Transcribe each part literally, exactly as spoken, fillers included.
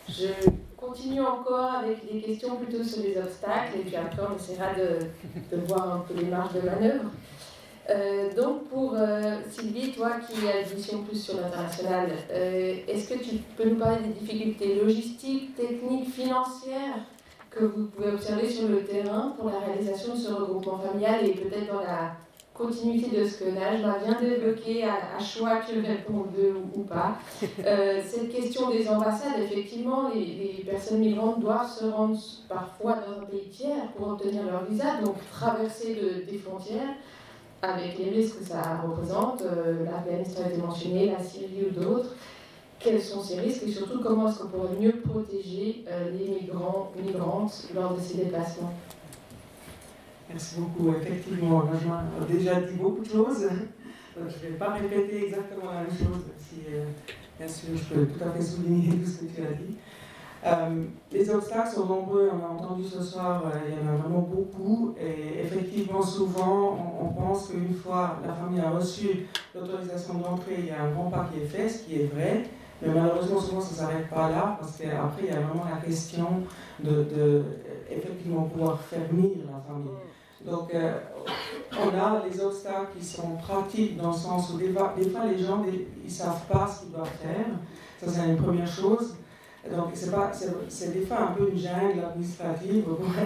Je continue encore avec des questions plutôt sur les obstacles, et puis après on essaiera de, de voir un peu les marges de manœuvre. Euh, donc pour euh, Sylvie, toi qui as une vision plus sur l'international, euh, est-ce que tu peux nous parler des difficultés logistiques, techniques, financières que vous pouvez observer sur le terrain pour la réalisation de ce regroupement familial et peut-être dans la continuité de ce que Najma vient d'évoquer, à, à choix que je réponds d'eux ou, ou pas. Euh, cette question des ambassades, effectivement, les, les personnes migrantes doivent se rendre parfois dans un pays tiers pour obtenir leur visa, donc traverser le, des frontières, avec les risques que ça représente. Euh, L'Afghanistan a été mentionné, la Syrie ou d'autres. Quels sont ces risques et surtout comment est-ce qu'on pourrait mieux protéger euh, les migrants, migrantes lors de ces déplacements? Merci beaucoup. Effectivement, Najma a déjà dit beaucoup de choses. Donc, je ne vais pas répéter exactement la même chose, si euh, bien sûr je peux tout à fait souligner tout ce que tu as dit. Euh, les obstacles sont nombreux, on a entendu ce soir, euh, il y en a vraiment beaucoup. Et effectivement, souvent, on, on pense qu'une fois la famille a reçu l'autorisation d'entrée, il y a un grand pas qui est fait, ce qui est vrai. Mais malheureusement, souvent, ça ne s'arrête pas là, parce qu'après, il y a vraiment la question de, de effectivement pouvoir faire venir la famille. Donc, euh, on a les obstacles qui sont pratiques dans le sens où des fois, des fois les gens ils ne savent pas ce qu'ils doivent faire. Ça, c'est une première chose. Donc, c'est, pas, c'est, c'est des fois un peu une jungle administrative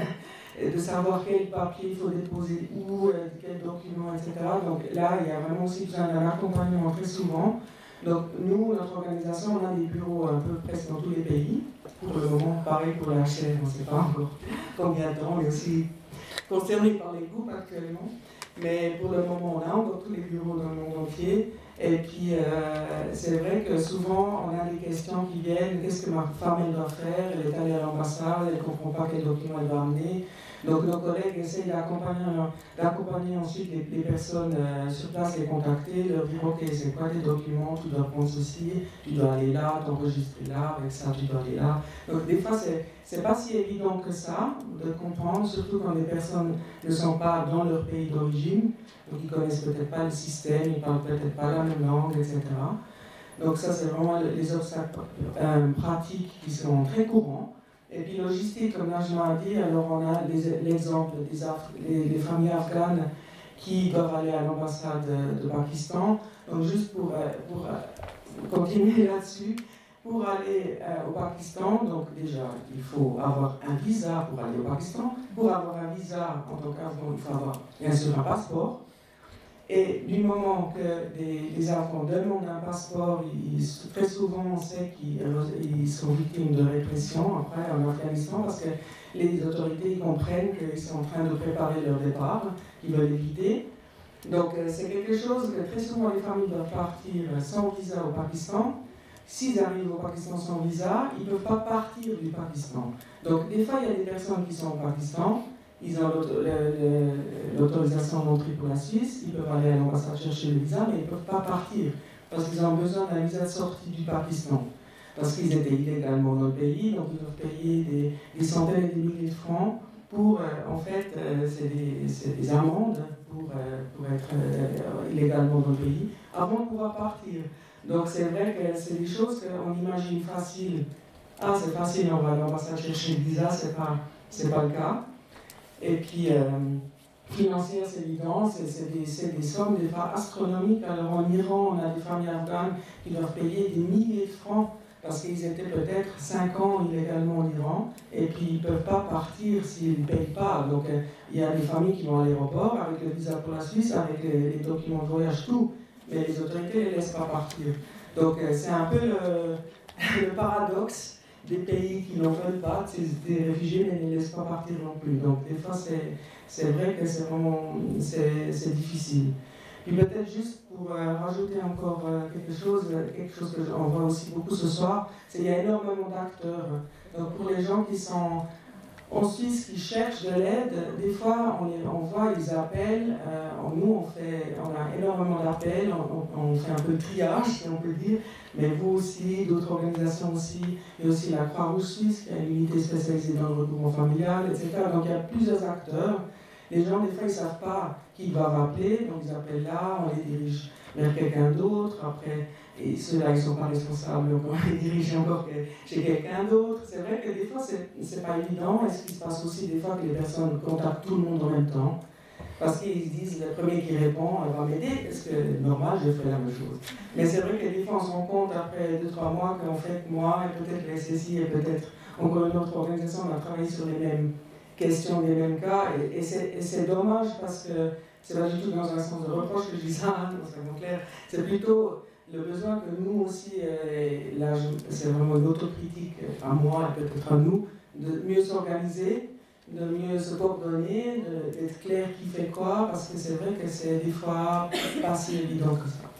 de savoir quel papier il faut déposer où, euh, quels documents, et cetera. Donc, là, il y a vraiment aussi besoin d'un accompagnement très souvent. Donc, nous, notre organisation, on a des bureaux un peu presque dans tous les pays. Pour le moment, pareil pour la chaîne, on ne sait pas encore combien de temps, mais aussi concernés par les groupes actuellement. Mais pour le moment, on a encore tous les bureaux dans le monde entier. Et puis, euh, c'est vrai que souvent, on a des questions qui viennent. Qu'est-ce que ma femme, elle doit faire? Elle est allée à l'ambassade, elle ne comprend pas quel document elle doit amener. Donc, nos collègues essayent d'accompagner, d'accompagner ensuite les, les personnes euh, sur place, les contacter, leur dire, OK, c'est quoi tes documents? Tu dois prendre ceci, tu dois aller là, t'enregistrer là, avec ça, tu dois aller là. Donc, des fois, c'est C'est pas si évident que ça de comprendre, surtout quand les personnes ne sont pas dans leur pays d'origine, donc ils ne connaissent peut-être pas le système, ils ne parlent peut-être pas la même langue, et cetera. Donc ça, c'est vraiment les obstacles euh, pratiques qui sont très courants. Et puis logistique, comme Najma a dit, alors on a les, l'exemple des Af- les, les familles afghanes qui doivent aller à l'ambassade de, de Pakistan. Donc juste pour, euh, pour euh, continuer là-dessus, pour aller euh, au Pakistan, donc déjà, il faut avoir un visa pour aller au Pakistan. Pour avoir un visa, en tant qu'Afghan, il faut avoir bien sûr un passeport. Et du moment que les, les Afghans demandent un passeport, ils, très souvent on sait qu'ils ils sont victimes de répression après en Afghanistan parce que les autorités comprennent qu'ils sont en train de préparer leur départ, qu'ils veulent éviter. Donc euh, c'est quelque chose que très souvent les familles doivent partir sans visa au Pakistan. S'ils arrivent au Pakistan sans visa, ils ne peuvent pas partir du Pakistan. Donc des fois il y a des personnes qui sont au Pakistan, ils ont l'autorisation d'entrée pour la Suisse, ils peuvent aller à l'ambassade chercher le visa, mais ils ne peuvent pas partir, parce qu'ils ont besoin d'un visa de sortie du Pakistan. Parce qu'ils étaient illégalement dans le pays, donc ils doivent payer des, des centaines et des milliers de francs pour, euh, en fait, euh, c'est, des, c'est des amendes pour, euh, pour être euh, illégalement dans le pays, avant de pouvoir partir. Donc c'est vrai que c'est des choses qu'on imagine faciles. Ah, c'est facile, on va à l'ambassade chercher le visa, c'est pas, c'est pas le cas. Et puis, euh, financière, c'est évident, c'est, c'est, des, c'est des sommes des fois astronomiques. Alors en Iran, on a des familles afghanes qui doivent payer des milliers de francs parce qu'ils étaient peut-être cinq ans illégalement en Iran et puis ils ne peuvent pas partir s'ils ne payent pas. Donc euh, il y a des familles qui vont à l'aéroport avec le visa pour la Suisse, avec les, les documents de voyage, tout, mais les autorités ne les laissent pas partir. Donc euh, c'est un peu le, le paradoxe des pays qui n'en veulent pas, des réfugiés, mais ne les laissent pas partir non plus. Donc des fois, c'est, c'est vrai que c'est vraiment c'est, c'est difficile. Puis peut-être juste pour euh, rajouter encore euh, quelque chose, quelque chose que on voit aussi beaucoup ce soir, c'est qu'il y a énormément d'acteurs. Donc pour les gens qui sont en Suisse, qui cherchent de l'aide, des fois on, les, on voit, ils appellent, euh, nous on, fait, on a énormément d'appels, on, on, on fait un peu de triage, si on peut dire, mais vous aussi, d'autres organisations aussi, il y a aussi la Croix-Rouge suisse, qui a une unité spécialisée dans le regroupement familial, et cetera. Donc il y a plusieurs acteurs. Les gens, des fois, ils ne savent pas qui ils doivent appeler, donc ils appellent là, on les dirige vers quelqu'un d'autre. Après, et ceux-là, ils ne sont pas responsables, on les dirige encore chez quelqu'un d'autre. C'est vrai que des fois, ce n'est pas évident. Et ce qui se passe aussi, des fois, que les personnes contactent tout le monde en même temps. Parce qu'ils se disent, le premier qui répond, elle va m'aider, parce que normal, je fais la même chose. Mais c'est vrai que des fois, on se rend compte, après deux trois mois, qu'en fait, moi, et peut-être la S S I, et peut-être encore une autre organisation, on a travaillé sur les mêmes questions, les mêmes cas. Et, et c'est dommage, parce que c'est pas du tout dans un sens de reproche que je dis ça, hein, c'est clair. C'est plutôt le besoin que nous aussi, euh, là, c'est vraiment l'autocritique à moi et peut-être à nous, de mieux s'organiser, de mieux se coordonner, d'être clair qui fait quoi, parce que c'est vrai que c'est des fois pas si évident que ça.